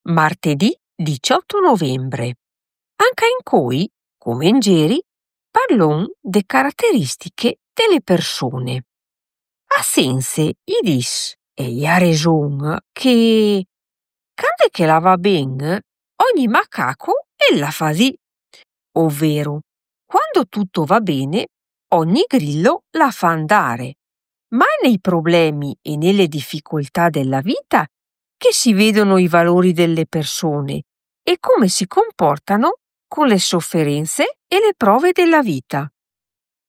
Martedì 18 novembre. Anche in cui, come in geri, parlon de caratteristiche delle persone. A sense i dis e i ha ragion che cande che la va ben, ogni macaco ella fa sì, ovvero quando tutto va bene, ogni grillo la fa andare. Ma è nei problemi e nelle difficoltà della vita che si vedono i valori delle persone e come si comportano con le sofferenze e le prove della vita.